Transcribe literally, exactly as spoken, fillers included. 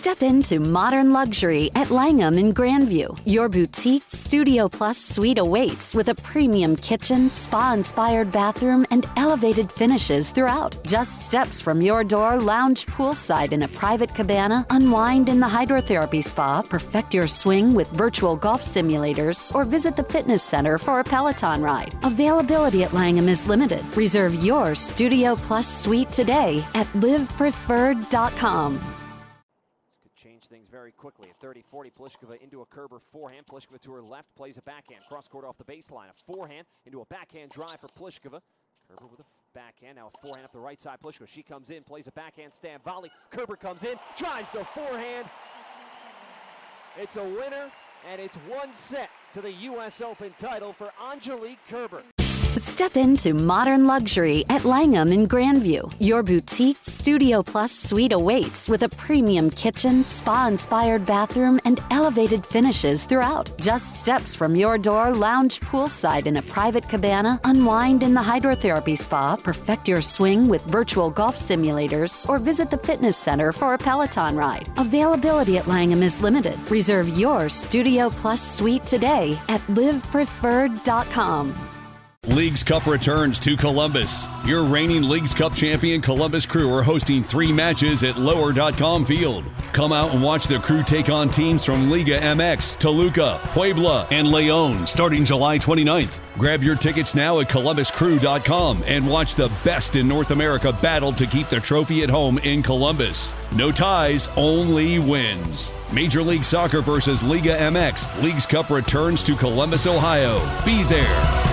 Step into modern luxury at Langham in Grandview. Your boutique Studio Plus suite awaits with a premium kitchen, spa-inspired bathroom, and elevated finishes throughout. Just steps from your door, lounge poolside in a private cabana, unwind in the hydrotherapy spa, perfect your swing with virtual golf simulators, or visit the fitness center for a Peloton ride. Availability at Langham is limited. Reserve your Studio Plus suite today at live preferred dot com. Change things very quickly. At thirty forty, Pliskova into a Kerber forehand. Pliskova to her left, plays a backhand. Cross court off the baseline. A forehand into a backhand drive for Pliskova. Kerber with a backhand. Now a forehand up the right side. Pliskova, she comes in, plays a backhand stand volley. Kerber comes in, drives the forehand. It's a winner, and it's one set to the U S Open title for Angelique Kerber. Step into modern luxury at Langham in Grandview. Your boutique Studio Plus suite awaits with a premium kitchen, spa-inspired bathroom, and elevated finishes throughout. Just steps from your door, lounge poolside in a private cabana, unwind in the hydrotherapy spa, perfect your swing with virtual golf simulators, or visit the fitness center for a Peloton ride. Availability at Langham is limited. Reserve your Studio Plus suite today at live preferred dot com. Leagues Cup returns to Columbus. Your reigning Leagues Cup champion Columbus Crew are hosting three matches at lower dot com Field. Come out and watch the Crew take on teams from Liga M X, Toluca, Puebla, and León starting July twenty-ninth. Grab your tickets now at columbus crew dot com and watch the best in North America battle to keep the trophy at home in Columbus. No ties, only wins. Major League Soccer versus Liga M X. Leagues Cup returns to Columbus, Ohio. Be there.